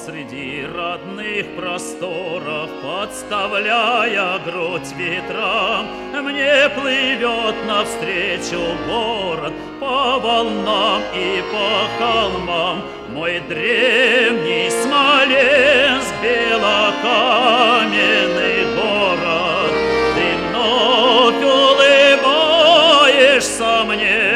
среди родных просторов, подставляя грудь ветрам, мне плывет навстречу город по волнам и по холмам. Мой древний Смоленск, белокаменный город, ты вновь улыбаешься мне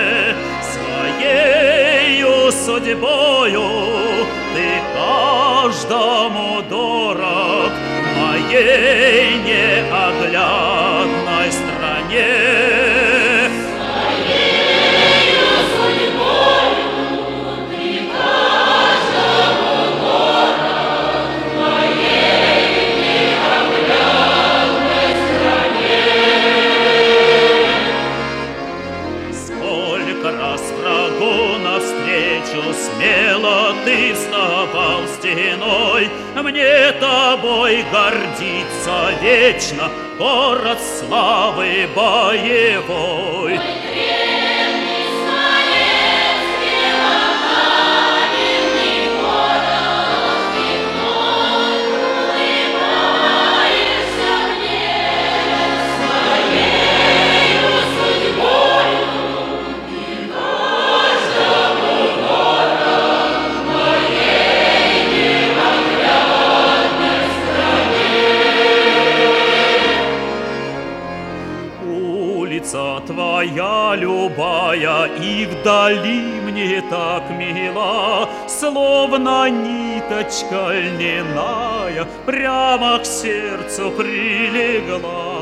своею судьбою. Ты каждому дорог моей неоглядной стране. Своею судьбою ты каждому дорог моей неоглядной стране. Сколько раз врагу навстречу смело ты вставал стеной, мне тобой гордиться вечно город славы боевой. Мой древний Смоленск, белокаменный город, ты вновь улыбаешься мне своею судьбою. Ты каждому дорог моей неоглядной стране. Улица твоя любая и вдали мне так мила, словно ниточка льняная прямо к сердцу прилегла.